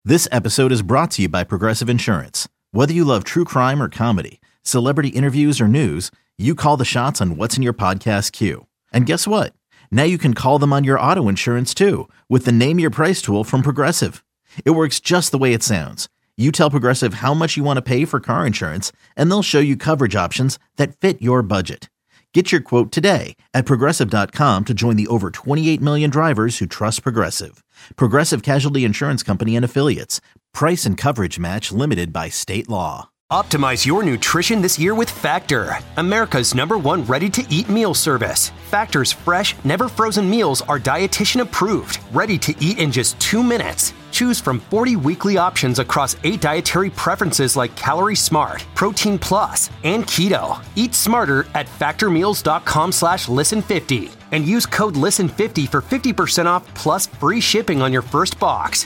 This episode is brought to you by Progressive Insurance. Whether you love true crime or comedy, celebrity interviews or news, you call the shots on what's in your podcast queue. And guess what? Now you can call them on your auto insurance too with the Name Your Price tool from Progressive. It works just the way it sounds. You tell Progressive how much you want to pay for car insurance, and they'll show you coverage options that fit your budget. Get your quote today at Progressive.com to join the over 28 million drivers who trust Progressive. Progressive Casualty Insurance Company and Affiliates. Price and coverage match limited by state law. Optimize your nutrition this year with Factor, America's #1 ready-to-eat meal service. Factor's fresh, never-frozen meals are dietitian approved, ready to eat in just 2 minutes. Choose from 40 weekly options across 8 dietary preferences like Calorie Smart, Protein Plus, and Keto. Eat smarter at factormeals.com/listen50 and use code LISTEN50 for 50% off plus free shipping on your first box.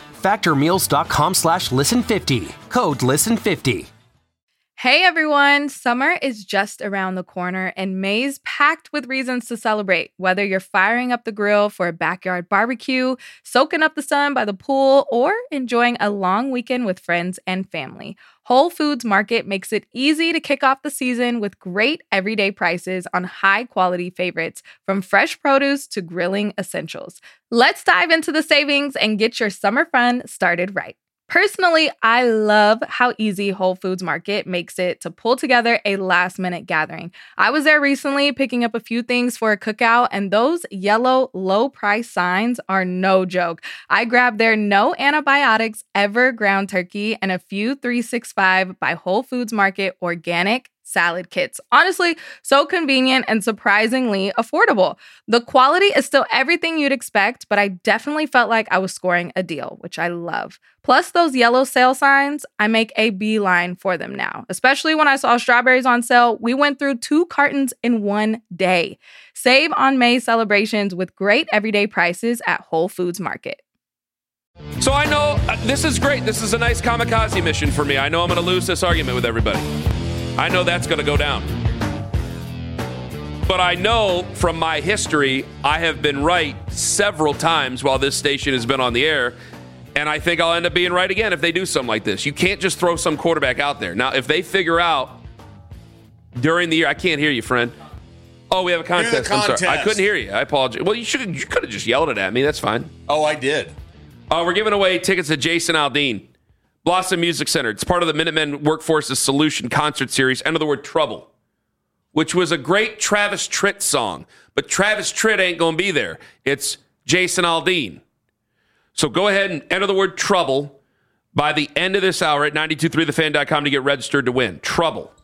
Factormeals.com/listen50. Code LISTEN50. Hey everyone, summer is just around the corner and May's packed with reasons to celebrate. Whether you're firing up the grill for a backyard barbecue, soaking up the sun by the pool, or enjoying a long weekend with friends and family, Whole Foods Market makes it easy to kick off the season with great everyday prices on high-quality favorites, from fresh produce to grilling essentials. Let's dive into the savings and get your summer fun started right. Personally, I love how easy Whole Foods Market makes it to pull together a last-minute gathering. I was there recently picking up a few things for a cookout, and those yellow low-price signs are no joke. I grabbed their no antibiotics ever ground turkey and a few 365 by Whole Foods Market organic salad kits. Honestly, so convenient and surprisingly affordable. The quality is still everything you'd expect, but I definitely felt like I was scoring a deal, which I love. Plus those yellow sale signs, I make a beeline for them now. Especially when I saw strawberries on sale, we went through 2 cartons in 1 day. Save on May celebrations with great everyday prices at Whole Foods Market. So I know this is great. This is a nice kamikaze mission for me. I know I'm going to lose this argument with everybody. I know that's going to go down. But I know from my history, I have been right several times while this station has been on the air, and I think I'll end up being right again if they do something like this. You can't just throw some quarterback out there. Now, if they figure out during the year, I can't hear you, friend. Oh, we have a contest. I'm sorry. I couldn't hear you. I apologize. Well, you could have just yelled it at me. That's fine. Oh, I did. We're giving away tickets to Jason Aldean. Blossom Music Center. It's part of the Minutemen Workforce's Solution concert series, End of the Word Trouble, which was a great Travis Tritt song. But Travis Tritt ain't going to be there. It's Jason Aldean. So go ahead and enter the word Trouble by the end of this hour at 923thefan.com to get registered to win. Trouble.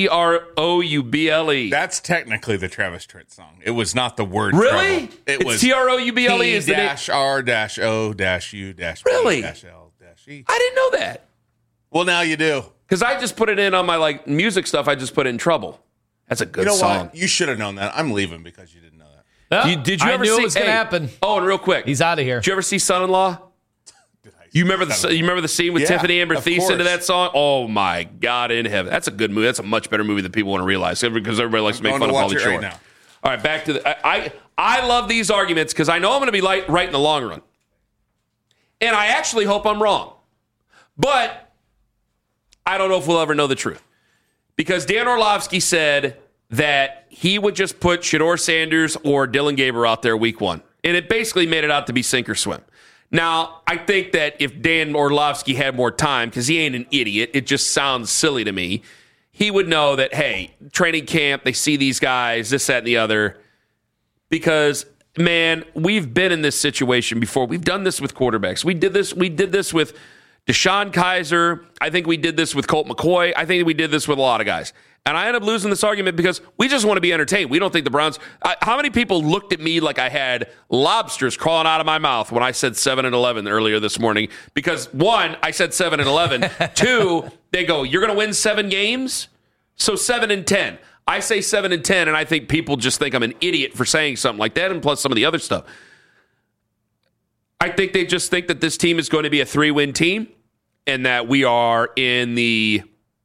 Trouble. That's technically the Travis Tritt song. It was not the word really? Trouble. It was Trouble. Is the T-R-O-U-B-L-E. Really? L-E. I didn't know that. Well, now you do. Because I just put it in on my music stuff. I just put in Trouble. That's a good song. What? You should have known that. I'm leaving because you didn't know that. Did you ever knew see it was going to happen. Oh, and real quick, he's out of here. Did you ever see Son-in-Law? You remember the scene with Tiffany Amber Thiesson into that song? Oh my God in heaven! That's a good movie. That's a much better movie than people want to realize because everybody likes to make fun of Pauly Shore. Right, all right, back to the. I love these arguments because I know I'm going to be right in the long run, and I actually hope I'm wrong. But I don't know if we'll ever know the truth. Because Dan Orlovsky said that he would just put Shedeur Sanders or Dylan Gabriel out there week 1. And it basically made it out to be sink or swim. Now, I think that if Dan Orlovsky had more time, because he ain't an idiot, it just sounds silly to me, he would know that, hey, training camp, they see these guys, this, that, and the other. Because, man, we've been in this situation before. We've done this with quarterbacks. We did this with Deshaun Kaiser. I think we did this with Colt McCoy. I think we did this with a lot of guys. And I ended up losing this argument because we just want to be entertained. We don't think the Browns... how many people looked at me like I had lobsters crawling out of my mouth when I said 7-11 earlier this morning? Because, 1, I said 7-11. 2, they go, you're going to win 7 games? So 7-10. I say 7-10, and I think people just think I'm an idiot for saying something like that, and plus some of the other stuff. I think they just think that this team is going to be a 3-win team, and that we are in the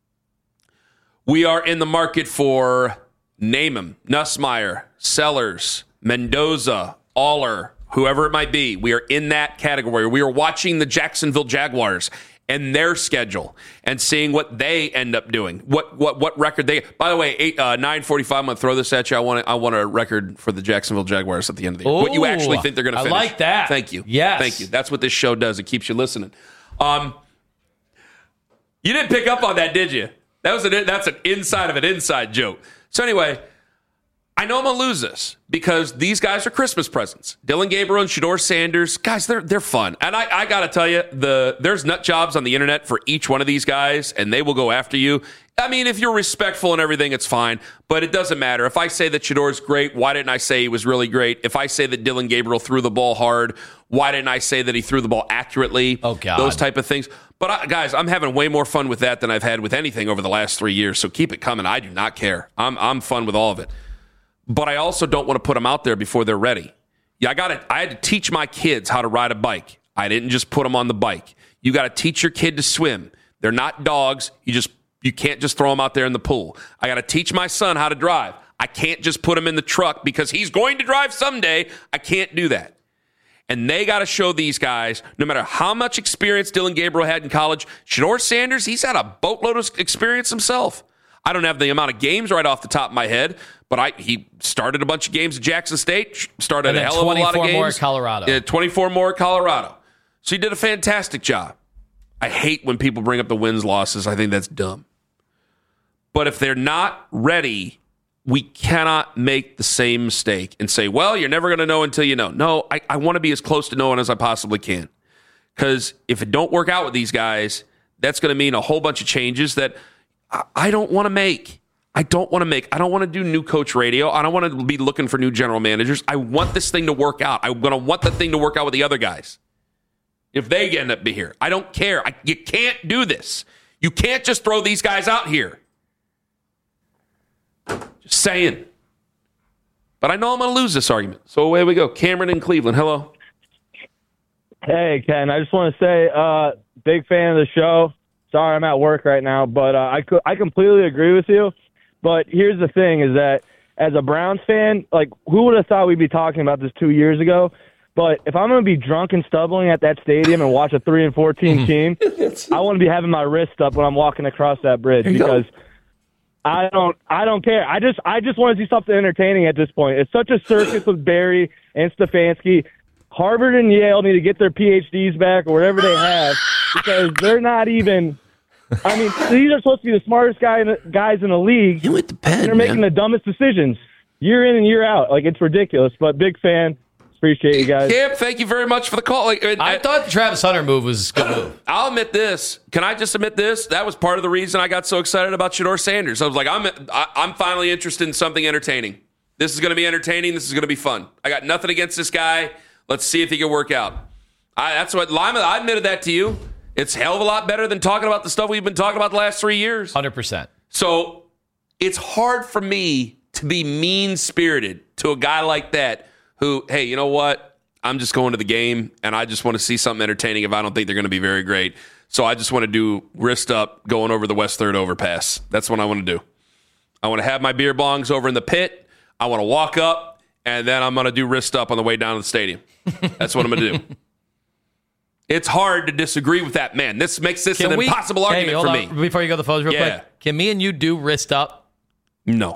market for name 'em: Nussmeier, Sellers, Mendoza, Aller, whoever it might be, we are in that category. We are watching the Jacksonville Jaguars and their schedule and seeing what they end up doing. What record they. By the way, 9:45. I'm going to throw this at you. I want a record for the Jacksonville Jaguars at the end of the year. What you actually think they're going to finish. I like that. Thank you. Yes. Thank you. That's what this show does. It keeps you listening. You didn't pick up on that, did you? That's an inside of an inside joke. So anyway, I know I'm going to lose this because these guys are Christmas presents. Dillon Gabriel and Shedeur Sanders, guys, they're fun. And I got to tell you, there's nut jobs on the internet for each one of these guys, and they will go after you. I mean, if you're respectful and everything, it's fine, but it doesn't matter. If I say that Shedeur's great, why didn't I say he was really great? If I say that Dillon Gabriel threw the ball hard, why didn't I say that he threw the ball accurately? Oh, God. Those type of things. But, guys, I'm having way more fun with that than I've had with anything over the last 3 years, so keep it coming. I do not care. I'm fun with all of it. But I also don't want to put them out there before they're ready. Yeah, I had to teach my kids how to ride a bike. I didn't just put them on the bike. You got to teach your kid to swim. They're not dogs. You can't just throw them out there in the pool. I got to teach my son how to drive. I can't just put him in the truck because he's going to drive someday. I can't do that. And they got to show these guys, no matter how much experience Dillon Gabriel had in college, Shedeur Sanders, he's had a boatload of experience himself. I don't have the amount of games right off the top of my head, but he started a bunch of games at Jackson State, started a hell of a lot of games. 24 more at Colorado. 24 more at Colorado. So he did a fantastic job. I hate when people bring up the wins, losses. I think that's dumb. But if they're not ready, we cannot make the same mistake and say, well, you're never going to know until you know. No, I want to be as close to knowing as I possibly can. Because if it don't work out with these guys, that's going to mean a whole bunch of changes that I don't want to make. I don't want to do new coach radio. I don't want to be looking for new general managers. I want this thing to work out. I'm going to want the thing to work out with the other guys. If they end up be here, I don't care. You can't do this. You can't just throw these guys out here. Just saying. But I know I'm going to lose this argument. So away we go. Cameron in Cleveland. Hello. Hey, Ken. I just want to say, big fan of the show. Sorry, I'm at work right now, but I completely agree with you. But here's the thing is that as a Browns fan, like, who would have thought we'd be talking about this 2 years ago? But if I'm going to be drunk and stumbling at that stadium and watch a 3-14 team, I want to be having my wrist up when I'm walking across that bridge because I don't care. I just want to see something entertaining at this point. It's such a circus with Barry and Stefanski. Harvard and Yale need to get their PhDs back or whatever they have because they're not even – I mean, these are supposed to be the smartest guys in the league. You with the pen, they're making the dumbest decisions year in and year out. Like, it's ridiculous, but big fan. Appreciate you guys. Cam, thank you very much for the call. I thought the Travis Hunter move was a good move. I'll admit this. Can I just admit this? That was part of the reason I got so excited about Shedeur Sanders. I was like, I'm finally interested in something entertaining. This is going to be entertaining. This is going to be fun. I got nothing against this guy. Let's see if he can work out. That's what Lima. I admitted that to you. It's a hell of a lot better than talking about the stuff we've been talking about the last 3 years. 100%. So it's hard for me to be mean-spirited to a guy like that who, hey, you know what? I'm just going to the game, and I just want to see something entertaining if I don't think they're going to be very great. So I just want to do wrist up going over the West 3rd overpass. That's what I want to do. I want to have my beer bongs over in the pit. I want to walk up, and then I'm going to do wrist up on the way down to the stadium. That's what I'm going to do. It's hard to disagree with that, man. This makes this an impossible argument for me. Before you go to the phones real quick, can me and you do wrist up? No.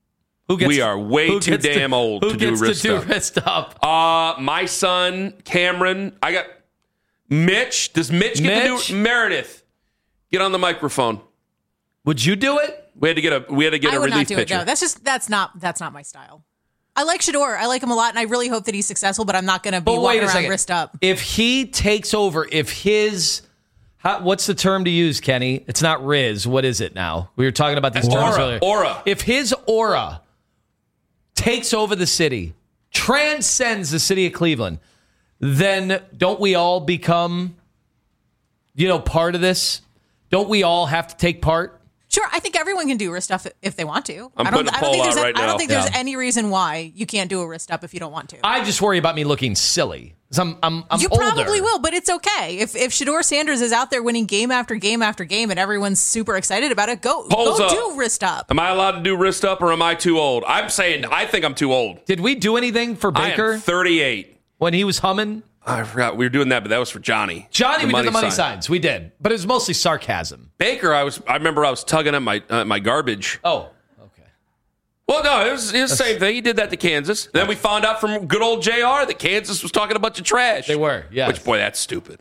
We are way too damn old to do wrist up. My son, Cameron. I got Mitch. Does Mitch get to do Meredith? Get on the microphone. Would you do it? We had to get a relief pitcher. I would not do it. No, that's not my style. I like Shedeur. I like him a lot, and I really hope that he's successful, but I'm not going to be walking around wrist up. If he takes over, what's the term to use, Kenny? It's not Riz. What is it now? We were talking about this term earlier. Aura. If his aura takes over the city, transcends the city of Cleveland, then don't we all become, part of this? Don't we all have to take part? Sure, I think everyone can do wrist up if they want to. I don't think there's any reason why you can't do a wrist up if you don't want to. I just worry about me looking silly. I'm you older. Probably will, but it's okay. If Shedeur Sanders is out there winning game after game after game and everyone's super excited about it, go do wrist up. Am I allowed to do wrist up or am I too old? I'm saying I think I'm too old. Did we do anything for Baker? I am 38. when he was humming? I forgot we were doing that, but that was for Johnny. We did the money signs. We did, but it was mostly sarcasm. Baker, I remember I was tugging at my garbage. Oh, okay. Well, no, it was the same thing. He did that to Kansas. Then we found out from good old JR that Kansas was talking a bunch of trash. They were, yeah. Which, boy, that's stupid.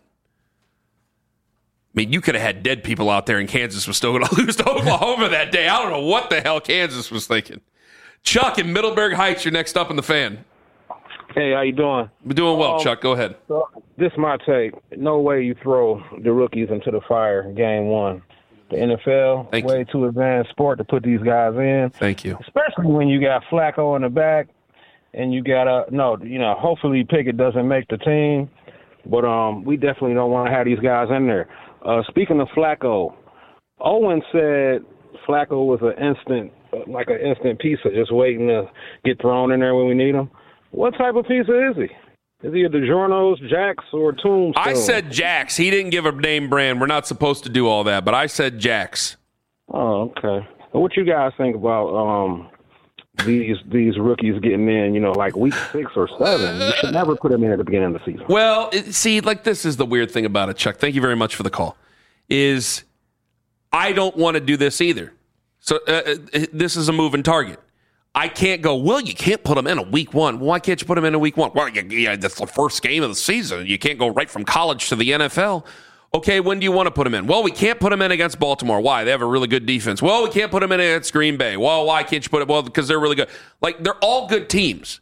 I mean, you could have had dead people out there, and Kansas was still going to lose to Oklahoma that day. I don't know what the hell Kansas was thinking. Chuck in Middleburg Heights, you're next up in the fan. Hey, how you doing? We're doing well, Chuck. Go ahead. So, this is my take. No way you throw the rookies into the fire game one. The NFL, way too advanced sport to put these guys in. Thank you. Especially when you got Flacco in the back, and you got hopefully Pickett doesn't make the team, but we definitely don't want to have these guys in there. Speaking of Flacco, Owen said Flacco was an instant pizza, just waiting to get thrown in there when we need him. What type of pizza is he? Is he a DiGiorno's, Jack's, or Tombstone? I said Jack's. He didn't give a name brand. We're not supposed to do all that, but I said Jack's. Oh, okay. Well, what you guys think about these rookies getting in, like week 6 or 7? You should never put them in at the beginning of the season. Well, this is the weird thing about it, Chuck. Thank you very much for the call. Is I don't want to do this either. So this is a moving target. I can't go, well, you can't put them in a week 1. Why can't you put them in a week 1? Well, that's the first game of the season. You can't go right from college to the NFL. Okay, when do you want to put them in? Well, we can't put them in against Baltimore. Why? They have a really good defense. Well, we can't put them in against Green Bay. Well, why can't you put it? Well, because they're really good. They're all good teams.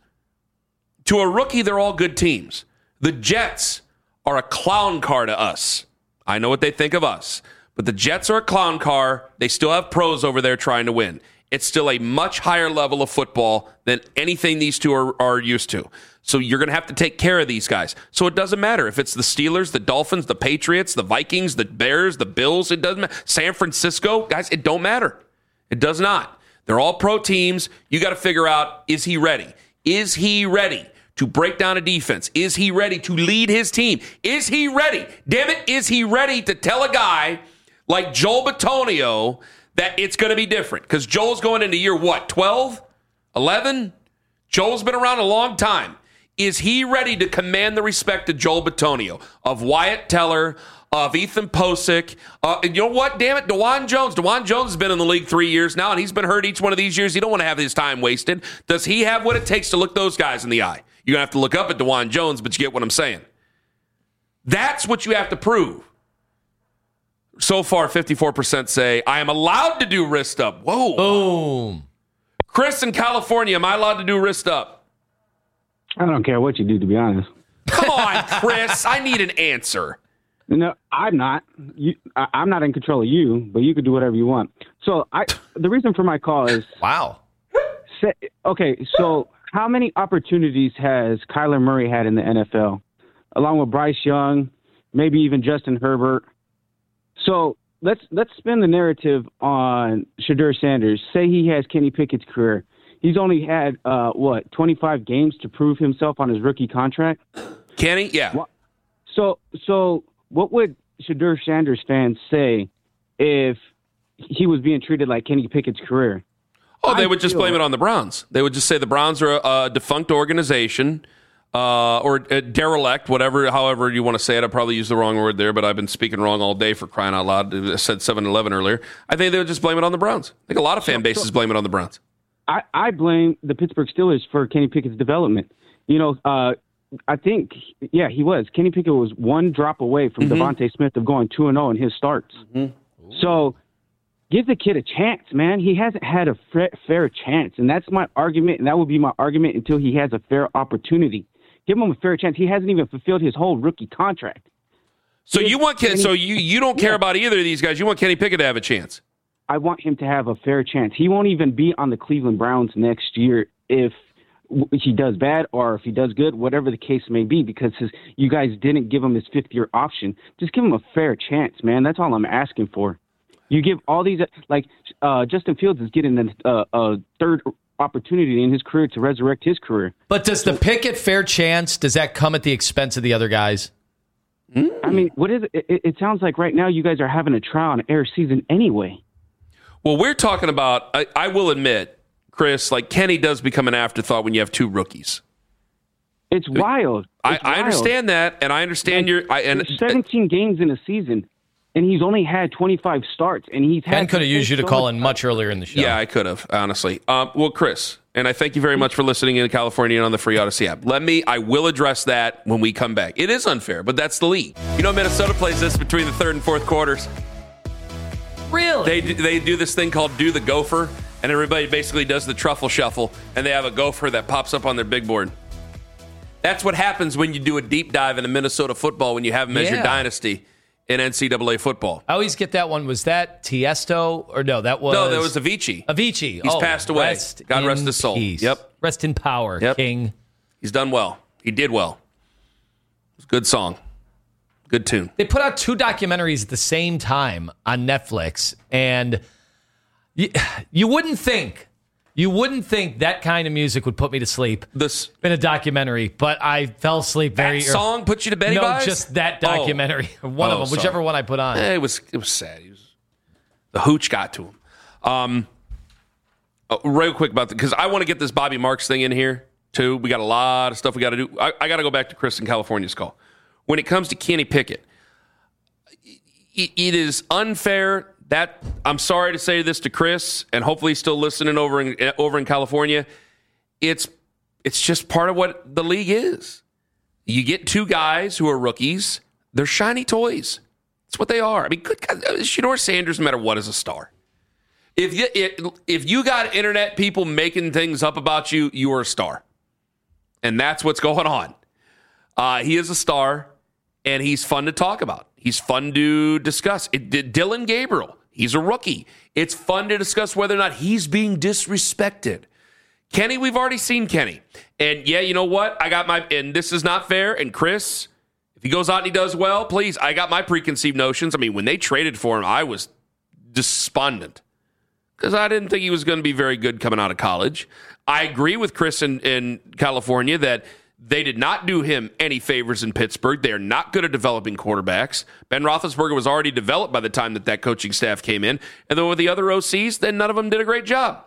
To a rookie, they're all good teams. The Jets are a clown car to us. I know what they think of us. But the Jets are a clown car. They still have pros over there trying to win. It's still a much higher level of football than anything these two are used to. So you're going to have to take care of these guys. So it doesn't matter if it's the Steelers, the Dolphins, the Patriots, the Vikings, the Bears, the Bills. It doesn't matter. San Francisco, guys, it don't matter. It does not. They're all pro teams. You got to figure out, is he ready? Is he ready to break down a defense? Is he ready to lead his team? Is he ready? Damn it, is he ready to tell a guy like Joel Bitonio that it's going to be different? Because Joel's going into year, 12? 11? Joel's been around a long time. Is he ready to command the respect of Joel Bitonio, of Wyatt Teller, of Ethan Posick? You know what? Damn it, DeJuan Jones. DeJuan Jones has been in the league 3 years now, and he's been hurt each one of these years. You don't want to have his time wasted. Does he have what it takes to look those guys in the eye? You're going to have to look up at DeJuan Jones, but you get what I'm saying. That's what you have to prove. So far, 54% say, I am allowed to do wrist up. Whoa. Boom. Chris in California, am I allowed to do wrist up? I don't care what you do, to be honest. Come on, Chris. I need an answer. No, I'm not. I'm not in control of you, but you can do whatever you want. So the reason for my call is... Wow. Okay, so how many opportunities has Kyler Murray had in the NFL? Along with Bryce Young, maybe even Justin Herbert. So let's spin the narrative on Shedeur Sanders. Say he has Kenny Pickett's career. He's only had, 25 games to prove himself on his rookie contract? Kenny? Yeah. So what would Shedeur Sanders fans say if he was being treated like Kenny Pickett's career? Oh, they would just blame it on the Browns. They would just say the Browns are a defunct organization or a derelict, however you want to say it. I probably used the wrong word there, but I've been speaking wrong all day for crying out loud. I said 7-11 earlier. I think they would just blame it on the Browns. I think a lot of fan bases blame it on the Browns. I blame the Pittsburgh Steelers for Kenny Pickett's development. I think, he was. Kenny Pickett was one drop away from Devontae Smith of going 2-0 in his starts. Mm-hmm. So give the kid a chance, man. He hasn't had a fair chance, and that's my argument, and that will be my argument until he has a fair opportunity. Give him a fair chance. He hasn't even fulfilled his whole rookie contract. So you want you don't care about either of these guys. You want Kenny Pickett to have a chance. I want him to have a fair chance. He won't even be on the Cleveland Browns next year if he does bad or if he does good, whatever the case may be, because you guys didn't give him his fifth-year option. Just give him a fair chance, man. That's all I'm asking for. You give all these, Justin Fields is getting a third opportunity in his career to resurrect his career. But does the Pickett fair chance, does that come at the expense of the other guys? I mean, what is it? It sounds like right now you guys are having a trial and error season anyway. Well, we're talking about, I will admit, Chris, Kenny does become an afterthought when you have two rookies. It's wild. I understand that, and I understand there's 17 games in a season, and he's only had 25 starts, and he's had. Ken could have used you to call in much earlier in the show. Yeah, I could have, honestly. Well, Chris, and I thank you very much for listening in California and on the Free Odyssey app. I will address that when we come back. It is unfair, but that's the league. You know, Minnesota plays this between the third and fourth quarters. Really? They do this thing called Do the Gopher, and everybody basically does the truffle shuffle, and they have a gopher that pops up on their big board. That's what happens when you do a deep dive into Minnesota football when you have them as your dynasty in NCAA football. I always get that one. Was that Tiesto? Or no, that was Avicii. Avicii. He's passed away. God rest his soul. Peace. Yep. Rest in power, King. He's done well. He did well. It was a good song. Good tune. They put out 2 documentaries at the same time on Netflix, and you wouldn't think that kind of music would put me to sleep in a documentary, but I fell asleep very early. That song put you to bed? No, just that documentary. One of them, whichever one I put on. It was sad. The hooch got to him. Real quick because I want to get this Bobby Marks thing in here, too. We got a lot of stuff we got to do. I got to go back to Chris in California's call. When it comes to Kenny Pickett, it is unfair. That I'm sorry to say this to Chris, and hopefully he's still listening over in California. It's just part of what the league is. You get 2 guys who are rookies. They're shiny toys. That's what they are. I mean, good God, Shedeur Sanders, no matter what, is a star. If you got internet people making things up about you, you are a star, and that's what's going on. He is a star, and he's fun to talk about. He's fun to discuss. Dylan Gabriel, he's a rookie. It's fun to discuss whether or not he's being disrespected. Kenny, we've already seen Kenny. And yeah, you know what? And this is not fair. And Chris, if he goes out and he does well, please, I got my preconceived notions. I mean, when they traded for him, I was despondent because I didn't think he was going to be very good coming out of college. I agree with Chris in California that they did not do him any favors in Pittsburgh. They are not good at developing quarterbacks. Ben Roethlisberger was already developed by the time that coaching staff came in. And then with the other OCs, then none of them did a great job.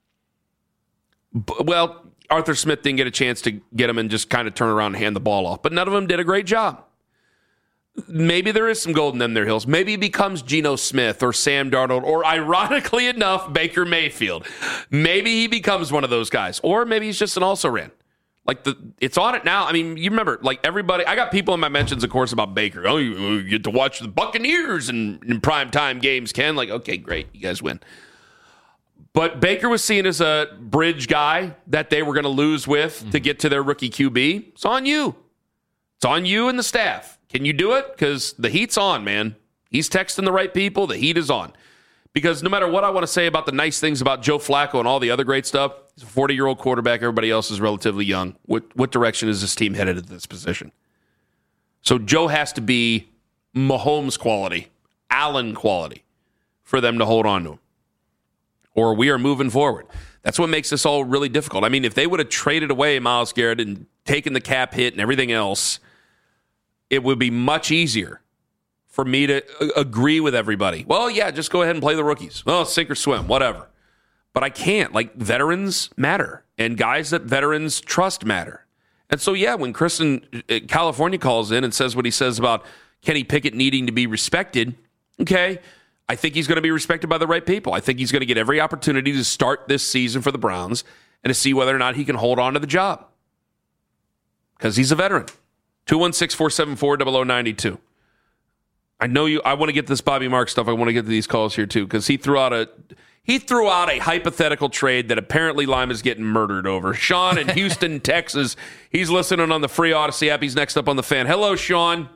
Well, Arthur Smith didn't get a chance to get him and just kind of turn around and hand the ball off. But none of them did a great job. Maybe there is some gold in them their hills. Maybe he becomes Geno Smith or Sam Darnold or, ironically enough, Baker Mayfield. Maybe he becomes one of those guys. Or maybe he's just an also-ran. It's on it now. I mean, you remember, everybody, I got people in my mentions, of course, about Baker. Oh, you get to watch the Buccaneers in primetime games, Ken. Okay, great. You guys win. But Baker was seen as a bridge guy that they were going to lose with to get to their rookie QB. It's on you. It's on you and the staff. Can you do it? Because the heat's on, man. He's texting the right people. The heat is on. Because no matter what I want to say about the nice things about Joe Flacco and all the other great stuff, he's a 40-year-old quarterback. Everybody else is relatively young. What direction is this team headed at this position? So Joe has to be Mahomes quality, Allen quality for them to hold on to him. Or we are moving forward. That's what makes this all really difficult. I mean, if they would have traded away Myles Garrett and taken the cap hit and everything else, it would be much easier for me to agree with everybody. Well, yeah, just go ahead and play the rookies. Well, sink or swim, whatever. But I can't. Veterans matter. And guys that veterans trust matter. And so, yeah, when Chris in California calls in and says what he says about Kenny Pickett needing to be respected, okay, I think he's going to be respected by the right people. I think he's going to get every opportunity to start this season for the Browns and to see whether or not he can hold on to the job. Because he's a veteran. 216-474-0092. I know you. I want to get this Bobby Marks stuff. I want to get to these calls here too because he threw out a hypothetical trade that apparently Lima's getting murdered over. Sean in Houston, Texas. He's listening on the Free Odyssey app. He's next up on the Fan. Hello, Sean.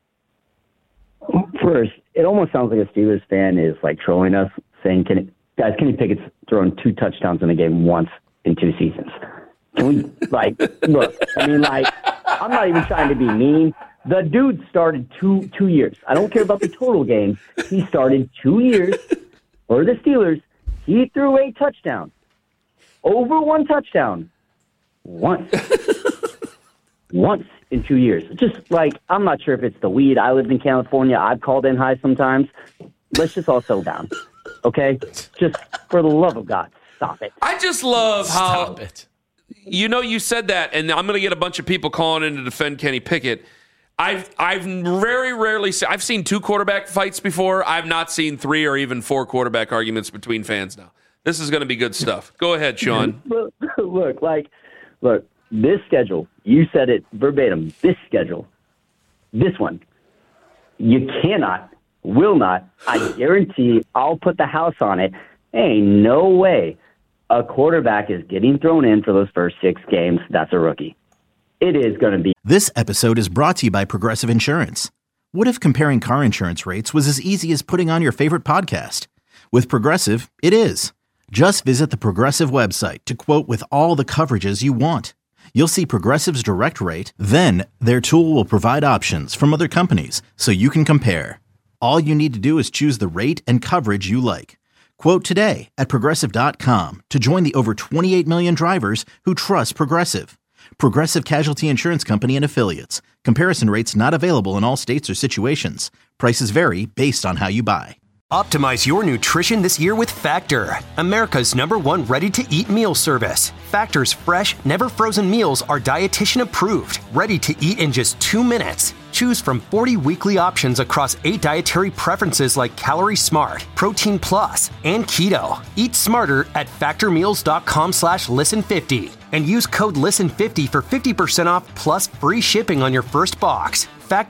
First, it almost sounds like a Steelers fan is trolling us, saying, Kenny Pickett's thrown 2 touchdowns in a game once in 2 seasons. Can we look? I mean, I'm not even trying to be mean. The dude started two years. I don't care about the total game. He started 2 years for the Steelers. He threw a touchdown. Over 1 touchdown. Once. Once in 2 years. Just I'm not sure if it's the weed. I lived in California. I've called in high sometimes. Let's just all settle down. Okay? Just for the love of God, stop it. I just love how you said that, and I'm going to get a bunch of people calling in to defend Kenny Pickett. I've very rarely seen. I've seen 2 quarterback fights before. I've not seen 3 or even 4 quarterback arguments between fans now. This is going to be good stuff. Go ahead, Sean. Look, this schedule, you said it verbatim, this schedule, this one, you cannot, will not, I guarantee, I'll put the house on it, ain't no way a quarterback is getting thrown in for those first 6 games. That's a rookie. It is going to be. This episode is brought to you by Progressive Insurance. What if comparing car insurance rates was as easy as putting on your favorite podcast? With Progressive, it is. Just visit the Progressive website to quote with all the coverages you want. You'll see Progressive's direct rate, then their tool will provide options from other companies so you can compare. All you need to do is choose the rate and coverage you like. Quote today at Progressive.com to join the over 28 million drivers who trust Progressive. Progressive Casualty Insurance Company and Affiliates. Comparison rates not available in all states or situations. Prices vary based on how you buy. Optimize your nutrition this year with Factor, America's #1 ready-to-eat meal service. Factor's fresh, never-frozen meals are dietitian approved, ready to eat in just 2 minutes. Choose from 40 weekly options across 8 dietary preferences like Calorie Smart, Protein Plus, and Keto. Eat smarter at factormeals.com/listen50 and use code LISTEN50 for 50% off plus free shipping on your first box.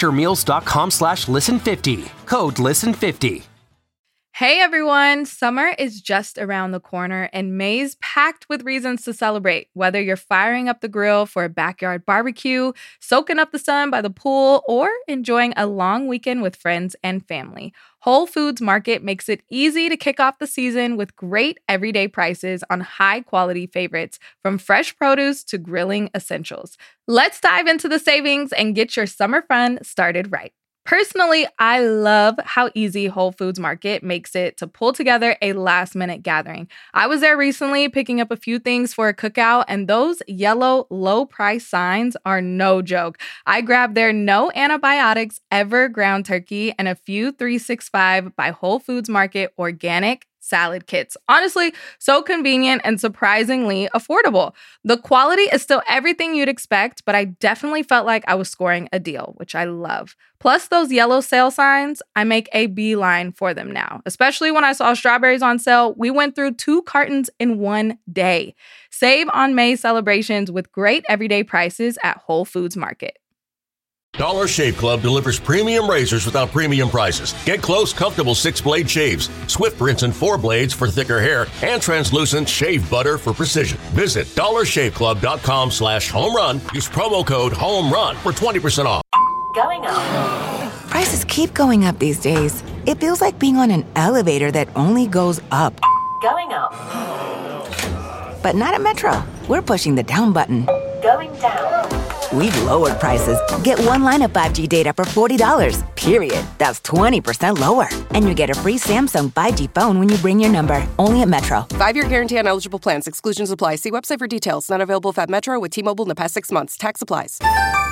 Factormeals.com/listen50. Code LISTEN50. Hey everyone, summer is just around the corner and May's packed with reasons to celebrate. Whether you're firing up the grill for a backyard barbecue, soaking up the sun by the pool, or enjoying a long weekend with friends and family, Whole Foods Market makes it easy to kick off the season with great everyday prices on high-quality favorites, from fresh produce to grilling essentials. Let's dive into the savings and get your summer fun started right. Personally, I love how easy Whole Foods Market makes it to pull together a last-minute gathering. I was there recently picking up a few things for a cookout, and those yellow low-price signs are no joke. I grabbed their no antibiotics ever ground turkey and a few 365 by Whole Foods Market organic salad kits. Honestly, so convenient and surprisingly affordable. The quality is still everything you'd expect, but I definitely felt like I was scoring a deal, which I love. Plus those yellow sale signs, I make a beeline for them now. Especially when I saw strawberries on sale, we went through 2 cartons in one day. Save on May celebrations with great everyday prices at Whole Foods Market. Dollar Shave Club delivers premium razors without premium prices. Get close, comfortable 6-blade shaves, swift rinse and 4 blades for thicker hair, and translucent shave butter for precision. Visit dollarshaveclub.com/homerun. Use promo code HOMERUN for 20% off. Going up. Prices keep going up these days. It feels like being on an elevator that only goes up. Going up. But not at Metro. We're pushing the down button. Going down. We've lowered prices. Get one line of 5G data for $40, period. That's 20% lower. And you get a free Samsung 5G phone when you bring your number. Only at Metro. 5-year guarantee on eligible plans. Exclusions apply. See website for details. Not available at Metro with T-Mobile in the past 6 months. Tax applies.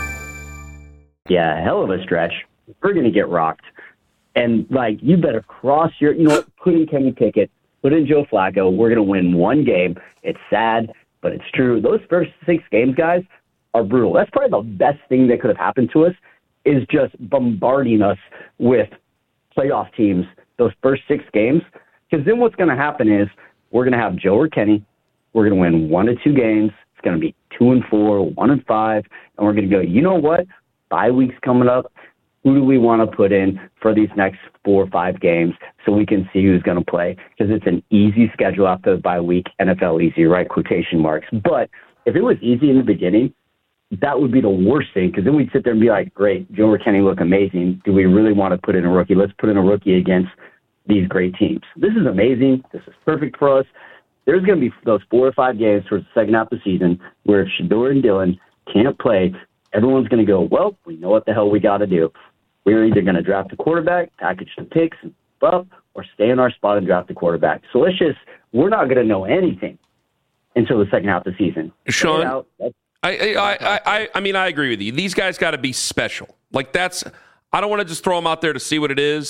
Yeah, hell of a stretch. We're going to get rocked. And, you better cross your, put in Kenny Pickett, put in Joe Flacco. We're going to win one game. It's sad, but it's true. Those first 6 games, guys, are brutal. That's probably the best thing that could have happened to us, is just bombarding us with playoff teams those first 6 games. Because then what's going to happen is we're going to have Joe or Kenny. We're going to win 1 or 2 games. It's going to be 2-4, 1-5, and we're going to go, you know what? Bye week's coming up. Who do we want to put in for these next 4 or 5 games so we can see who's going to play? Because it's an easy schedule after the bye week. NFL easy, right? Quotation marks. But if it was easy in the beginning, that would be the worst thing, because then we'd sit there and be like, great, Joe or Kenny look amazing. Do we really want to put in a rookie? Let's put in a rookie against these great teams. This is amazing. This is perfect for us. There's going to be those 4 or 5 games towards the second half of the season where if Shedeur and Dillon can't play, everyone's going to go, well, we know what the hell we got to do. We're either going to draft a quarterback, package the picks, and buff, or stay in our spot and draft a quarterback. So we're not going to know anything until the second half of the season. Sean, I mean, I agree with you. These guys got to be special. I don't want to just throw them out there to see what it is.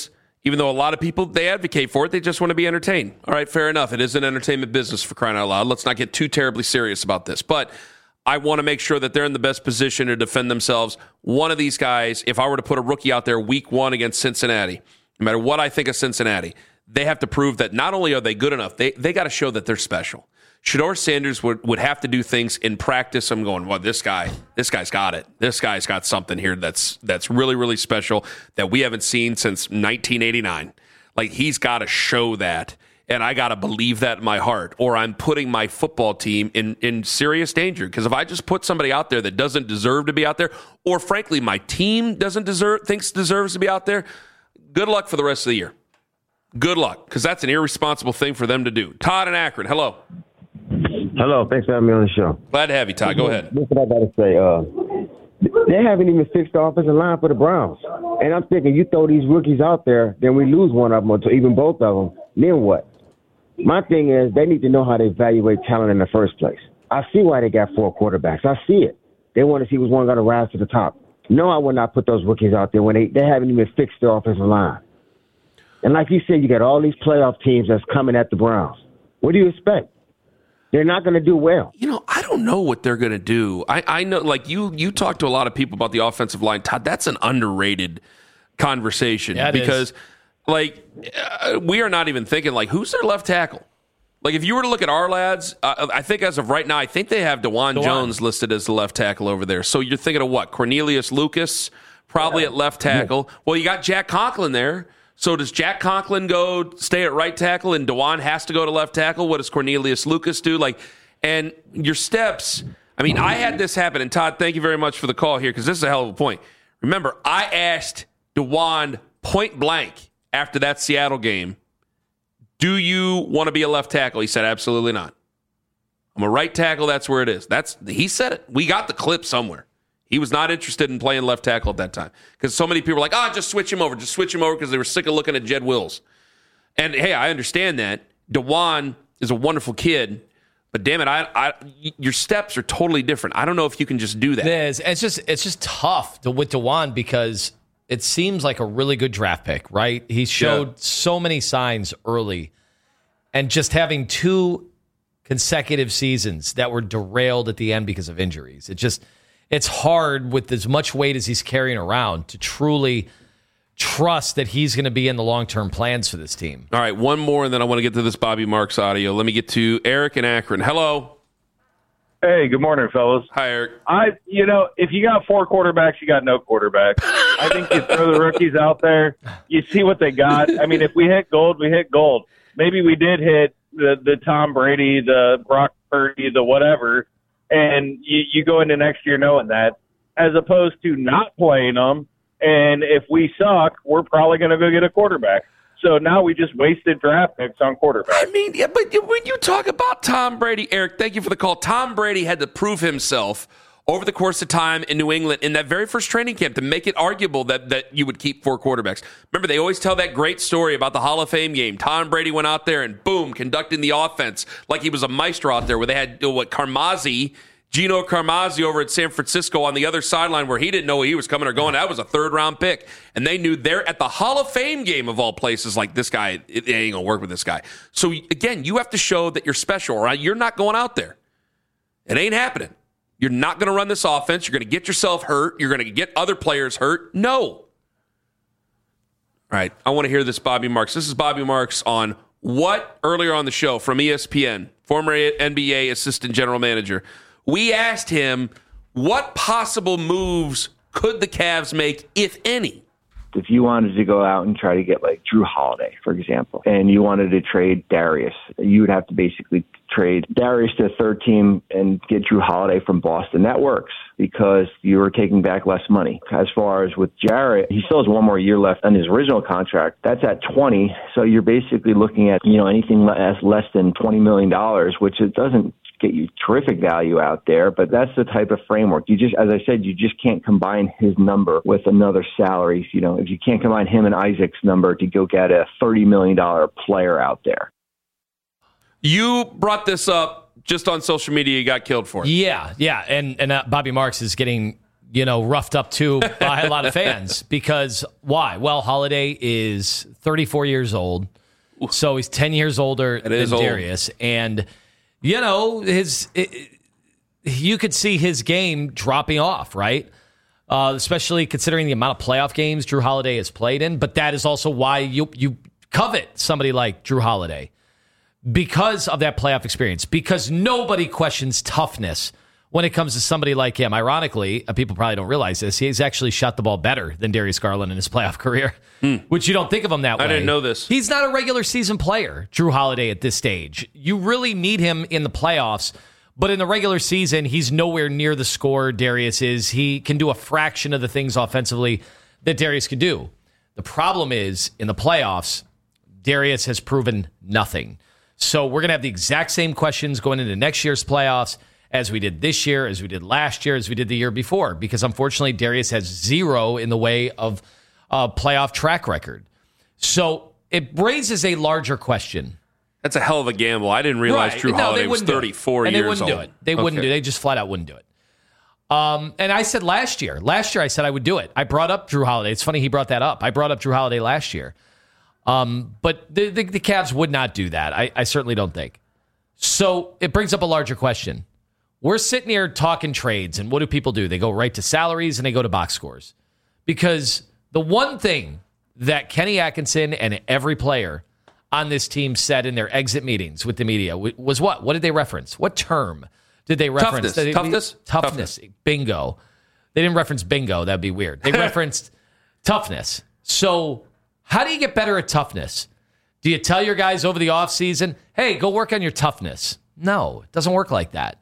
even though a lot of people, they advocate for it, they just want to be entertained. All right, fair enough. It is an entertainment business, for crying out loud. Let's not get too terribly serious about this. But I want to make sure that they're in the best position to defend themselves. One of these guys, if I were to put a rookie out there week 1 against Cincinnati, no matter what I think of Cincinnati, they have to prove that not only are they good enough, they got to show that they're special. Shedeur Sanders would have to do things in practice. I'm going, well, this guy's got it. This guy's got something here that's really, really special that we haven't seen since 1989. Like, he's got to show that, and I got to believe that in my heart, or I'm putting my football team in serious danger. Because if I just put somebody out there that doesn't deserve to be out there, or frankly, my team thinks deserves to be out there, good luck for the rest of the year. Good luck, because that's an irresponsible thing for them to do. Todd in Akron, hello. Hello, thanks for having me on the show. Glad to have you, Todd. Go ahead. This is what I got to say. They haven't even fixed the offensive line for the Browns. And I'm thinking, you throw these rookies out there, then we lose one of them, or even both of them. Then what? My thing is, they need to know how to evaluate talent in the first place. I see why they got 4 quarterbacks. I see it. They want to see who's one going to rise to the top. No, I would not put those rookies out there when they haven't even fixed the offensive line. And like you said, you got all these playoff teams that's coming at the Browns. What do you expect? They're not going to do well. I don't know what they're going to do. I know, like, you talk to a lot of people about the offensive line, Todd. That's an underrated conversation because, we are not even thinking, like, who's their left tackle? Like, if you were to look at our lads, I think as of right now, I think they have DeJuan Jones listed as the left tackle over there. So you're thinking of what? Cornelius Lucas, probably at left tackle. Well, you got Jack Conklin there. So does Jack Conklin stay at right tackle and DeJuan has to go to left tackle? What does Cornelius Lucas do? And your steps, I had this happen. And Todd, thank you very much for the call here because this is a hell of a point. Remember, I asked DeJuan point blank after that Seattle game, do you want to be a left tackle? He said, absolutely not. I'm a right tackle. That's where it is. He said it. We got the clip somewhere. He was not interested in playing left tackle at that time because so many people were like, just switch him over because they were sick of looking at Jed Wills. And, hey, I understand that. DeJuan is a wonderful kid, but damn it, your steps are totally different. I don't know if you can just do that. It is. It's just tough with DeJuan because it seems like a really good draft pick, right? He showed so many signs early, and just having 2 consecutive seasons that were derailed at the end because of injuries. It's hard with as much weight as he's carrying around to truly trust that he's going to be in the long-term plans for this team. All right, one more, and then I want to get to this Bobby Marks audio. Let me get to Eric in Akron. Hello. Hey, good morning, fellas. Hi, Eric. If you got 4 quarterbacks, you got no quarterbacks. I think you throw the rookies out there, you see what they got. If we hit gold, we hit gold. Maybe we did hit the Tom Brady, the Brock Purdy, the whatever, and you go into next year knowing that, as opposed to not playing them. And if we suck, we're probably going to go get a quarterback. So now we just wasted draft picks on quarterbacks. But when you talk about Tom Brady, Eric, thank you for the call. Tom Brady had to prove himself over the course of time in New England in that very first training camp to make it arguable that you would keep 4 quarterbacks. Remember, they always tell that great story about the Hall of Fame game. Tom Brady went out there and, boom, conducting the offense like he was a maestro out there where they had, Gino Carmazzi over at San Francisco on the other sideline where he didn't know he was coming or going. That was a 3rd-round pick. And they knew they're at the Hall of Fame game of all places, like, this guy, it ain't going to work with this guy. So, again, you have to show that you're special, right? You're not going out there. It ain't happening. You're not going to run this offense. You're going to get yourself hurt. You're going to get other players hurt. No. All right, I want to hear this, Bobby Marks. This is Bobby Marks on what, earlier on the show from ESPN, former NBA assistant general manager. We asked him what possible moves could the Cavs make, if any? If you wanted to go out and try to get like Drew Holiday, for example, and you wanted to trade Darius, you would have to basically trade Darius to the 3rd team and get Drew Holiday from Boston. That works because you were taking back less money. As far as with Jarrett, he still has 1 more year left on his original contract. That's at 20. So you're basically looking at, anything less than $20 million, which it doesn't get you terrific value out there, but that's the type of framework. You just, as I said, you just can't combine his number with another salary. If you can't combine him and Isaac's number to go get a $30 million player out there. You brought this up just on social media. You got killed for it. Yeah. And Bobby Marks is getting roughed up to by a lot of fans. Because why? Well, Holiday is 34 years old, so he's 10 years older than Darius. And, you could see his game dropping off, right? Especially considering the amount of playoff games Jrue Holiday has played in. But that is also why you covet somebody like Jrue Holiday, because of that playoff experience, because nobody questions toughness when it comes to somebody like him. Ironically, people probably don't realize this, he's actually shot the ball better than Darius Garland in his playoff career, which you don't think of him that way. I didn't know this. He's not a regular season player, Jrue Holiday, at this stage. You really need him in the playoffs, but in the regular season, he's nowhere near the scorer Darius is. He can do a fraction of the things offensively that Darius can do. The problem is, in the playoffs, Darius has proven nothing. So we're going to have the exact same questions going into next year's playoffs as we did this year, as we did last year, as we did the year before, because unfortunately Darius has zero in the way of a playoff track record. So it raises a larger question. That's a hell of a gamble. I didn't realize Jrue Holiday was 34 years old. And they wouldn't do it. They wouldn't do it. They just flat out wouldn't do it. And I said last year I said I would do it. I brought up Jrue Holiday. It's funny he brought that up. I brought up Jrue Holiday last year. But the Cavs would not do that. I certainly don't think. So it brings up a larger question. We're sitting here talking trades, and what do people do? They go right to salaries and they go to box scores. Because the one thing that Kenny Atkinson and every player on this team said in their exit meetings with the media was what? What did they reference? What term did they reference? Toughness. Bingo. They didn't reference bingo. That'd be weird. They referenced toughness. So how do you get better at toughness? Do you tell your guys over the offseason, hey, go work on your toughness? No, it doesn't work like that.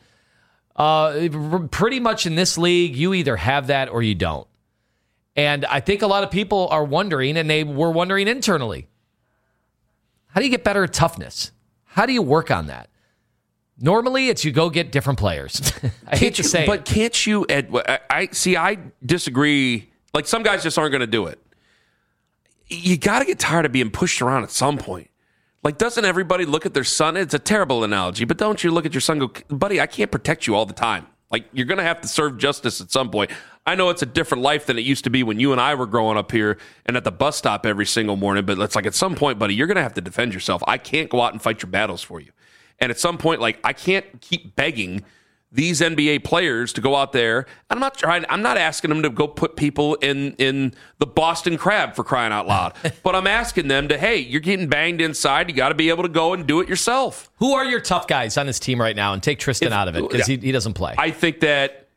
Pretty much in this league, you either have that or you don't. And I think a lot of people are wondering, and they were wondering internally, how do you get better at toughness? How do you work on that? Normally, it's you go get different players. I hate to say it. But can't you, I disagree. Like, some guys just aren't going to do it. You got to get tired of being pushed around at some point. Like, doesn't everybody look at their son? It's a terrible analogy, but don't you look at your son and go, buddy, I can't protect you all the time. Like, you're going to have to serve justice at some point. I know it's a different life than it used to be when you and I were growing up here and at the bus stop every single morning, but it's like at some point, buddy, you're going to have to defend yourself. I can't go out and fight your battles for you. And at some point, like, I can't keep begging these NBA players to go out there. I'm not asking them to go put people in the Boston Crab, for crying out loud. But I'm asking them to, hey, you're getting banged inside. You got to be able to go and do it yourself. Who are your tough guys on this team right now? And take Tristan out of it, because he doesn't play. I think that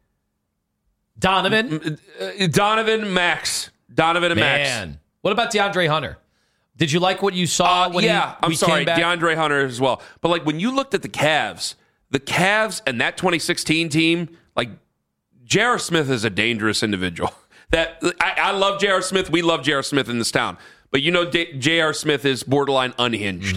Donovan, Max. Donovan and Max. What about DeAndre Hunter? Did you like what you saw when I'm sorry, DeAndre Hunter as well. But like, when you looked at the Cavs and that 2016 team, like, J.R. Smith is a dangerous individual. That I love J.R. Smith. We love J.R. Smith in this town. But you know J.R. Smith is borderline unhinged.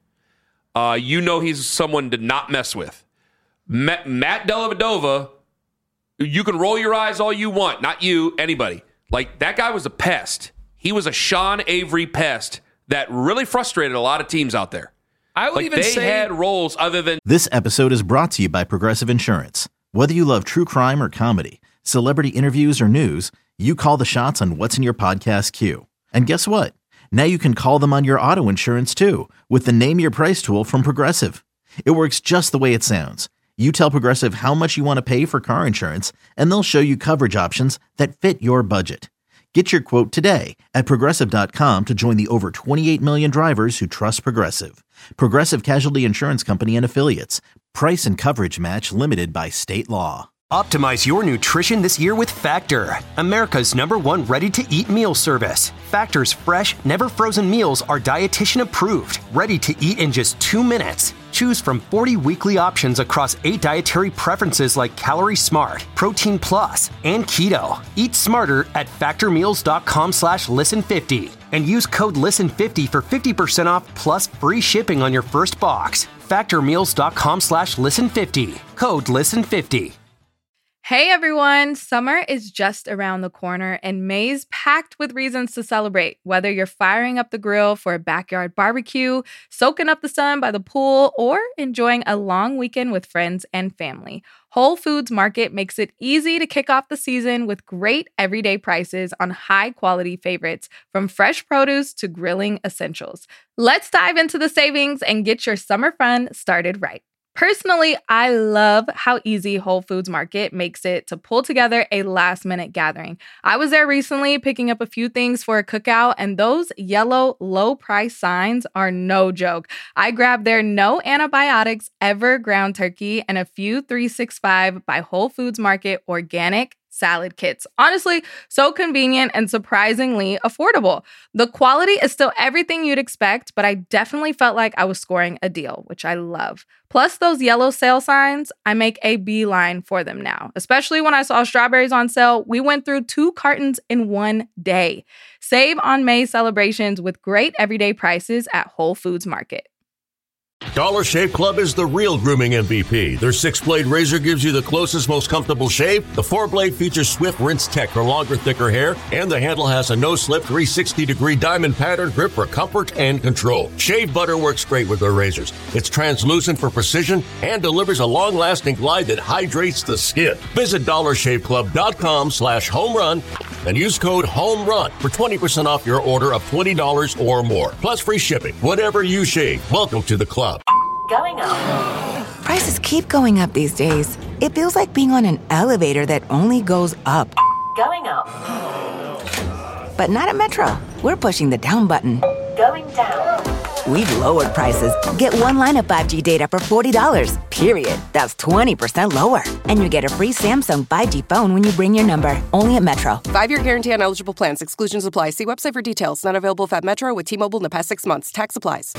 Mm-hmm. He's someone to not mess with. Matt Dellavedova, you can roll your eyes all you want. Not you, anybody. Like, that guy was a pest. He was a Sean Avery pest that really frustrated a lot of teams out there. I would even say they had roles other than... This episode is brought to you by Progressive Insurance. Whether you love true crime or comedy, celebrity interviews or news, you call the shots on what's in your podcast queue. And guess what? Now you can call them on your auto insurance too, with the Name Your Price tool from Progressive. It works just the way it sounds. You tell Progressive how much you want to pay for car insurance, and they'll show you coverage options that fit your budget. Get your quote today at Progressive.com to join the over 28 million drivers who trust Progressive. Progressive Casualty Insurance Company and Affiliates. Price and coverage match limited by state law. Optimize your nutrition this year with Factor, America's #1 ready-to-eat meal service. Factor's fresh, never-frozen meals are dietitian approved, ready to eat in just 2 minutes. Choose from 40 weekly options across 8 dietary preferences like Calorie Smart, Protein Plus, and Keto. Eat smarter at factormeals.com/listen50 and use code LISTEN50 for 50% off plus free shipping on your first box. Factormeals.com/listen50. Code LISTEN50. Hey everyone, summer is just around the corner and May's packed with reasons to celebrate. Whether you're firing up the grill for a backyard barbecue, soaking up the sun by the pool, or enjoying a long weekend with friends and family, Whole Foods Market makes it easy to kick off the season with great everyday prices on high-quality favorites, from fresh produce to grilling essentials. Let's dive into the savings and get your summer fun started right. Personally, I love how easy Whole Foods Market makes it to pull together a last-minute gathering. I was there recently picking up a few things for a cookout, and those yellow low-price signs are no joke. I grabbed their no antibiotics ever ground turkey and a few 365 by Whole Foods Market organic salad kits. Honestly, so convenient and surprisingly affordable. The quality is still everything you'd expect, but I definitely felt like I was scoring a deal, which I love. Plus those yellow sale signs, I make a beeline for them now. Especially when I saw strawberries on sale, we went through 2 cartons in one day. Save on May celebrations with great everyday prices at Whole Foods Market. Dollar Shave Club is the real grooming MVP. Their 6-blade razor gives you the closest, most comfortable shave. The 4-blade features Swift Rinse Tech for longer, thicker hair. And the handle has a no-slip 360-degree diamond pattern grip for comfort and control. Shave butter works great with their razors. It's translucent for precision and delivers a long-lasting glide that hydrates the skin. Visit DollarShaveClub.com/homerun and use code HOMERUN for 20% off your order of $20 or more. Plus free shipping. Whatever you shave, welcome to the club. Going up. Prices keep going up these days. It feels like being on an elevator that only goes up. Going up. But not at Metro. We're pushing the down button. Going down. We've lowered prices. Get one line of 5G data for $40, period. That's 20% lower. And you get a free Samsung 5G phone when you bring your number. Only at Metro. 5-year guarantee on eligible plans. Exclusions apply. See website for details. Not available at Metro with T-Mobile in the past 6 months. Tax applies.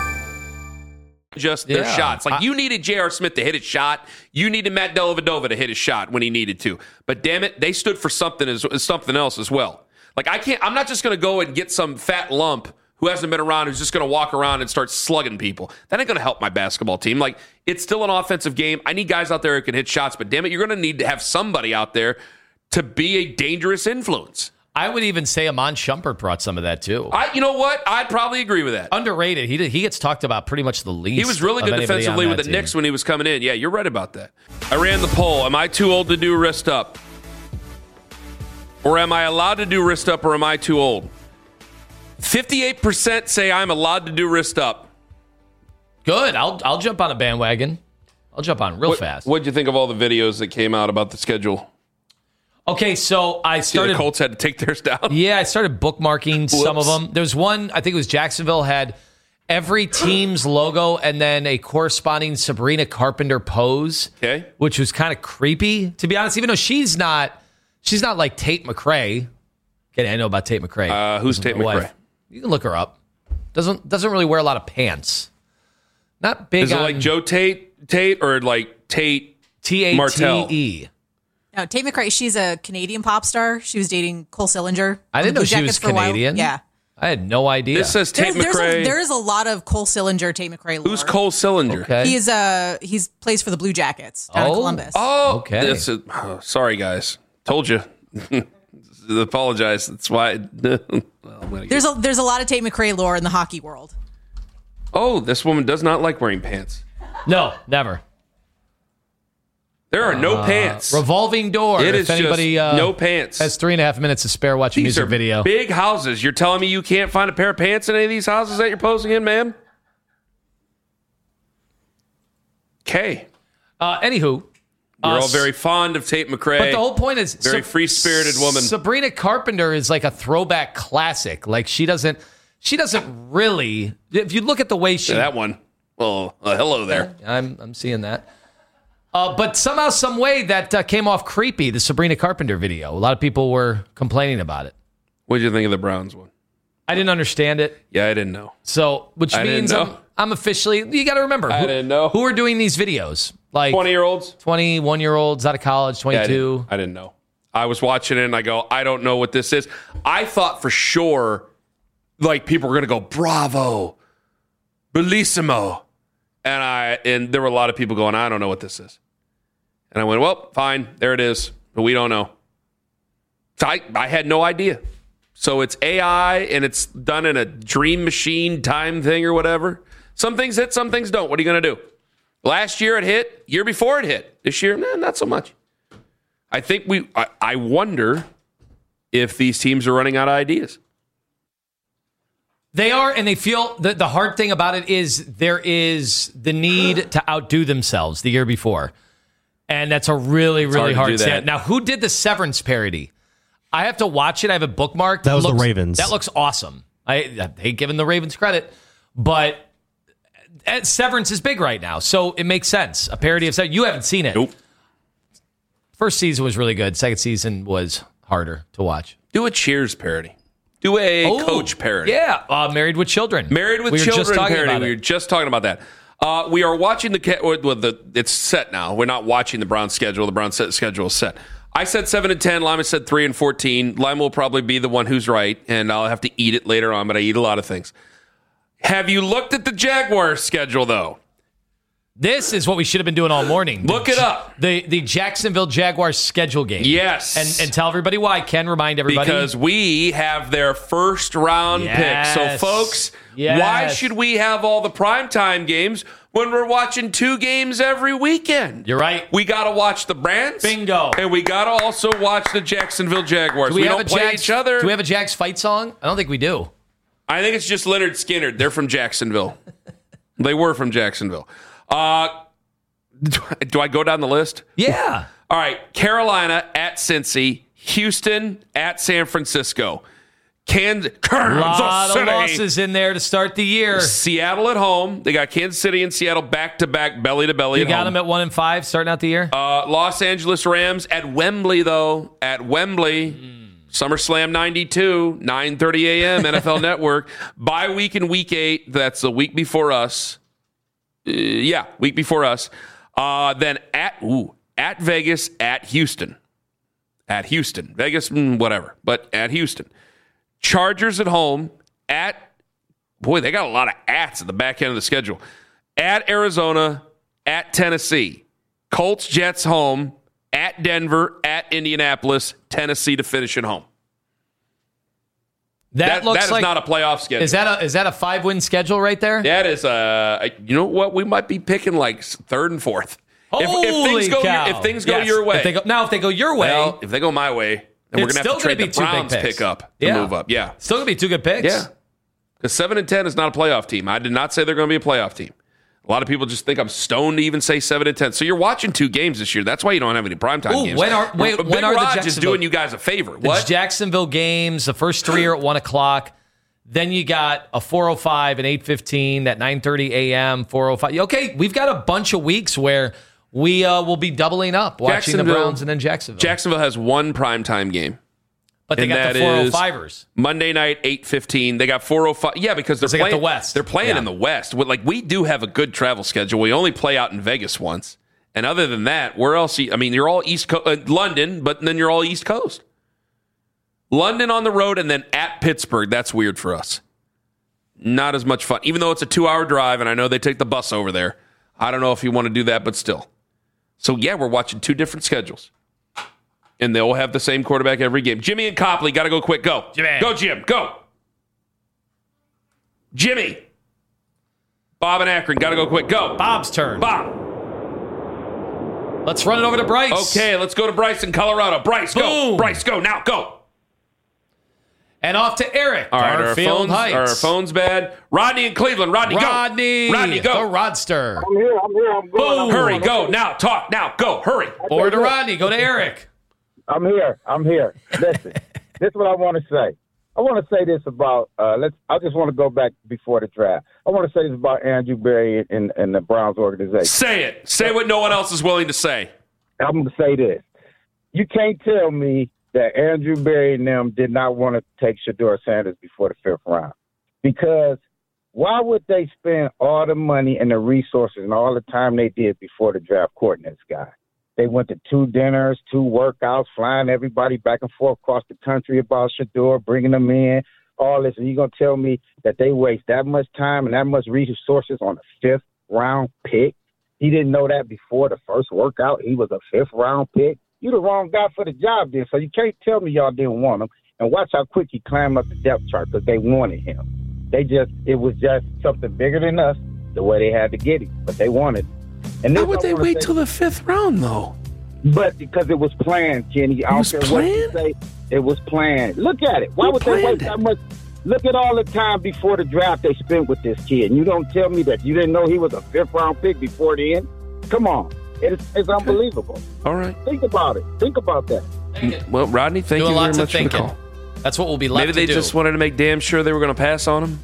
Just their shots. Like, you needed J.R. Smith to hit his shot. You needed Matt Dellavedova to hit his shot when he needed to. But damn it, they stood for something else as well. Like, I'm not just going to go and get some fat lump who hasn't been around, who's just going to walk around and start slugging people. That ain't going to help my basketball team. Like, it's still an offensive game. I need guys out there who can hit shots, but damn it, you're going to need to have somebody out there to be a dangerous influence. I would even say Amon Shumpert brought some of that too. You know what? I'd probably agree with that. Underrated. He gets talked about pretty much the least. He was really good defensively with the Knicks when he was coming in. Yeah, you're right about that. I ran the poll. Am I too old to do wrist up? Or am I allowed to do wrist up, or am I too old? 58% say I'm allowed to do wrist up. Good. I'll jump on a bandwagon. I'll jump on real fast. What'd you think of all the videos that came out about the schedule? Okay, so I started... the Colts had to take theirs down? Yeah, I started bookmarking some of them. There's one, I think it was Jacksonville, had every team's logo and then a corresponding Sabrina Carpenter pose, which was kind of creepy, to be honest, even though she's not like Tate McRae. Okay, I know about Tate McRae. Who's Tate McRae? You can look her up. Doesn't really wear a lot of pants. Not big. Is it like Joe Tate, or like Tate Martell? Tate? No, Tate McRae, she's a Canadian pop star. She was dating Cole Sillinger. I didn't know she was Canadian. Yeah. I had no idea. This says Tate McRae. There is a lot of Cole Sillinger, Tate McRae lore. Who's Cole Sillinger? Okay. He's plays for the Blue Jackets down in Columbus. Oh, okay. Sorry, guys. Told you. Apologize. That's why. There's a lot of Tate McRae lore in the hockey world. Oh, this woman does not like wearing pants. No, never. There are no pants. Revolving door. It is if anybody, just no pants. Has 3.5 minutes to spare watching These music are video. Big houses. You're telling me you can't find a pair of pants in any of these houses that you're posing in, ma'am? Okay. Anywho. We're all very fond of Tate McRae. But the whole point is... Very free-spirited woman. Sabrina Carpenter is like a throwback classic. Like, she doesn't really... If you look at the way she... Yeah, that one. Well, hello there. I'm seeing that. But somehow, some way, that came off creepy, the Sabrina Carpenter video. A lot of people were complaining about it. What did you think of the Browns one? I didn't understand it. Yeah, I didn't know. So, which means I'm officially... You got to remember. I didn't know. Who are doing these videos? Like 20-year-olds? 21-year-olds out of college, 22. Yeah, I didn't know. I was watching it and I go, I don't know what this is. I thought for sure, like, people were going to go, bravo, bellissimo. And there were a lot of people going, I don't know what this is. And I went, well, fine, there it is, but we don't know. So I had no idea. So it's AI, and it's done in a dream machine time thing or whatever. Some things hit, some things don't. What are you going to do? Last year it hit. Year before it hit. This year, not so much. I think I wonder if these teams are running out of ideas. They are, and they feel that the hard thing about it is there is the need to outdo themselves the year before. And that's a really, really hard stand. Now, who did the Severance parody? I have to watch it. I have it bookmarked. That was the Ravens. That looks awesome. I hate giving the Ravens credit, but Severance is big right now, so it makes sense. A parody of Severance. You haven't seen it. Nope. First season was really good. Second season was harder to watch. Do a Cheers parody. Do a Coach parody. Yeah, Married with Children. Married with Children parody. We were just talking about that. We are watching it's set now. We're not watching the Browns schedule. The Browns schedule is set. I said 7-10. Lima said 3-14. Lima will probably be the one who's right, and I'll have to eat it later on, but I eat a lot of things. Have you looked at the Jaguars schedule, though? This is what we should have been doing all morning. Look it up. The Jacksonville Jaguars schedule game. Yes. And tell everybody why. Ken, remind everybody. Because we have their first round pick. So, folks, why should we have all the primetime games when we're watching 2 games every weekend? You're right. We got to watch the Browns. Bingo. And we got to also watch the Jacksonville Jaguars. We don't play each other. Do we have a Jags fight song? I don't think we do. I think it's just Leonard Skinner. They're from Jacksonville. They were from Jacksonville. Do I go down the list? Yeah. All right. Carolina at Cincy. Houston at San Francisco. Kansas lot City. Of losses in there to start the year. Seattle at home. They got Kansas City and Seattle back-to-back, belly-to-belly You at got home. them at 1-5 starting out the year? Los Angeles Rams at Wembley, though. At Wembley. SummerSlam 92, 9:30 a.m., NFL Network. Bye week in week 8. That's the week before us. Week before us. Then at Vegas, at Houston. At Houston. Vegas, whatever. But at Houston. Chargers at home. They got a lot of ats at the back end of the schedule. At Arizona. At Tennessee. Colts, Jets home. At Denver. At Indianapolis. Tennessee to finish at home. That is not a playoff schedule. Is that a 5-win schedule right there? That is you know what? We might be picking like 3rd and 4th. If things go your way. If they go your way. Well, if they go my way, then we're going to have to trade the Browns pick up to move up. Yeah. Still going to be 2 good picks. Yeah. Because 7-10 is not a playoff team. I did not say they're going to be a playoff team. A lot of people just think I'm stoned to even say 7-10. So you're watching 2 games this year. That's why you don't have any primetime games. When are Big the Raj is doing you guys a favor. The Jacksonville games, the first 3 are at 1 o'clock. Then you got a 4:05 and 8:15, that 9:30 a.m., 4:05. Okay, we've got a bunch of weeks where we will be doubling up, watching the Browns and then Jacksonville. Jacksonville has 1 primetime game. But they got the 405ers. Monday night, 8:15. They got 405. Yeah, because they're playing the West. They're playing in the West. We do have a good travel schedule. We only play out in Vegas once. And other than that, where else? You're all East Coast, London, but then you're all East Coast. London on the road and then at Pittsburgh. That's weird for us. Not as much fun. Even though it's a 2-hour drive, and I know they take the bus over there. I don't know if you want to do that, but still. So, yeah, we're watching 2 different schedules. And they'll have the same quarterback every game. Jimmy and Copley, got to go quick. Go. Jimmy. Go, Jim. Go. Jimmy. Bob and Akron, got to go quick. Go. Bob's turn. Bob. Let's run it over to Bryce. Okay, let's go to Bryce in Colorado. Bryce, go. Boom. Bryce, go. Now, go. And off to Eric. All right, our phone's bad. Rodney in Cleveland. Rodney, go. Rodney, go. The Rodster. I'm here. I'm Boom. Hurry, go. Now, talk. Now, go. Hurry. Forward to Rodney. Go to Eric. I'm here. Listen, this is what I want to say. I want to say this about I just want to go back before the draft. I want to say this about Andrew Berry and the Browns organization. Say it. Say what no one else is willing to say. I'm going to say this. You can't tell me that Andrew Berry and them did not want to take Shedeur Sanders before the 5th round. Because why would they spend all the money and the resources and all the time they did before the draft courting this guy? They went to 2 dinners, 2 workouts, flying everybody back and forth across the country about Shedeur, bringing them in, all this. And you're going to tell me that they waste that much time and that much resources on a 5th round pick? He didn't know that before the first workout. He was a 5th-round pick. You're the wrong guy for the job then, so you can't tell me y'all didn't want him. And watch how quick he climbed up the depth chart because they wanted him. It was just something bigger than us, the way they had to get him, but they wanted him. And why would they wait till the 5th round, though? But because it was planned, Kenny. I don't care what you say. It was planned. Look at it. Why would they wait that much? Look at all the time before the draft they spent with this kid. And you don't tell me that you didn't know he was a 5th-round pick before the end? Come on. It's unbelievable. All right. Think about it. Think about that. Well, Rodney, thank you very much for the call. That's what we'll be left to do. Maybe they just wanted to make damn sure they were going to pass on him.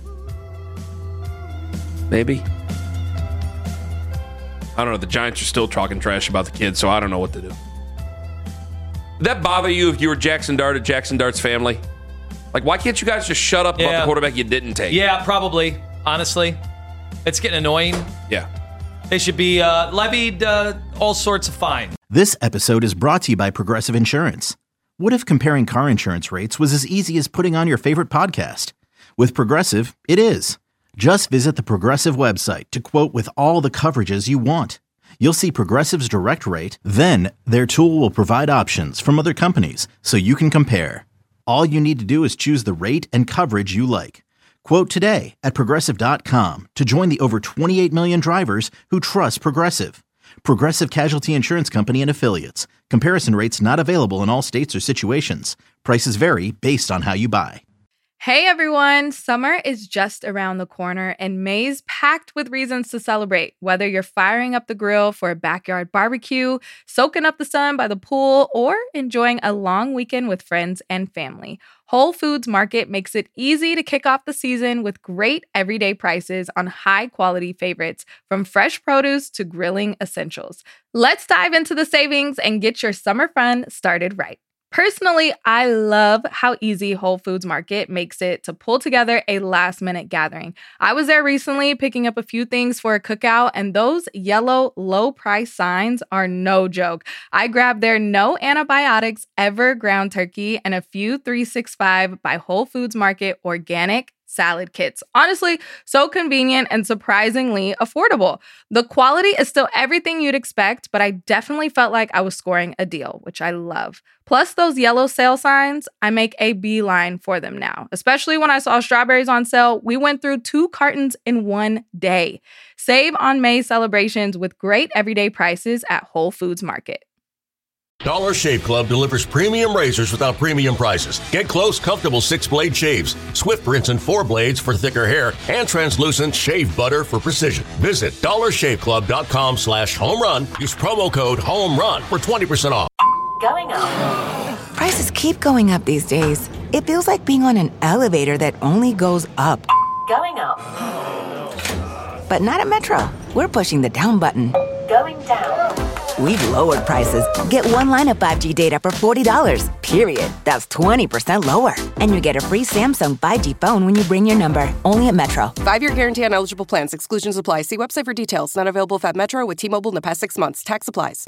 Maybe. I don't know. The Giants are still talking trash about the kid, so I don't know what to do. Would that bother you if you were Jackson Dart or Jackson Dart's family? Like, why can't you guys just shut up about the quarterback you didn't take? Yeah, probably. Honestly. It's getting annoying. Yeah. They should be levied all sorts of fine. This episode is brought to you by Progressive Insurance. What if comparing car insurance rates was as easy as putting on your favorite podcast? With Progressive, it is. Just visit the Progressive website to quote with all the coverages you want. You'll see Progressive's direct rate, then their tool will provide options from other companies so you can compare. All you need to do is choose the rate and coverage you like. Quote today at Progressive.com to join the over 28 million drivers who trust Progressive. Progressive Casualty Insurance Company and Affiliates. Comparison rates not available in all states or situations. Prices vary based on how you buy. Hey everyone, summer is just around the corner and May's packed with reasons to celebrate. Whether you're firing up the grill for a backyard barbecue, soaking up the sun by the pool, or enjoying a long weekend with friends and family, Whole Foods Market makes it easy to kick off the season with great everyday prices on high-quality favorites, from fresh produce to grilling essentials. Let's dive into the savings and get your summer fun started right. Personally, I love how easy Whole Foods Market makes it to pull together a last-minute gathering. I was there recently picking up a few things for a cookout, and those yellow low-price signs are no joke. I grabbed their no antibiotics ever ground turkey and a few 365 by Whole Foods Market organic salad kits. Honestly, so convenient and surprisingly affordable. The quality is still everything you'd expect, but I definitely felt like I was scoring a deal, which I love. Plus those yellow sale signs, I make a beeline for them now. Especially when I saw strawberries on sale, we went through 2 cartons in one day. Save on May celebrations with great everyday prices at Whole Foods Market. Dollar Shave Club delivers premium razors without premium prices. Get close, comfortable 6-blade shaves, Swift rinse and 4 blades for thicker hair, and translucent shave butter for precision. Visit dollarshaveclub.com/homerun. Use promo code HOMERUN for 20% off. Going up. Prices keep going up these days. It feels like being on an elevator that only goes up. Going up. But not at Metro. We're pushing the down button. Going down. We've lowered prices. Get one line of 5G data for $40, period. That's 20% lower. And you get a free Samsung 5G phone when you bring your number. Only at Metro. 5-year guarantee on eligible plans. Exclusions apply. See website for details. Not available at Metro with T-Mobile in the past 6 months. Tax applies.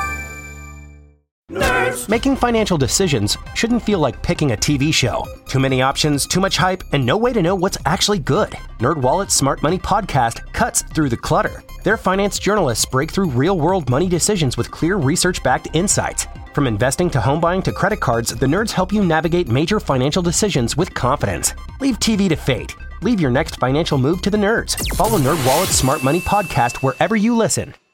Nerds. Making financial decisions shouldn't feel like picking a TV show. Too many options, too much hype, and no way to know what's actually good. NerdWallet's Smart Money Podcast cuts through the clutter. Their finance journalists break through real-world money decisions with clear research-backed insights. From investing to home buying to credit cards, the nerds help you navigate major financial decisions with confidence. Leave TV to fate. Leave your next financial move to the nerds. Follow NerdWallet's Smart Money Podcast wherever you listen.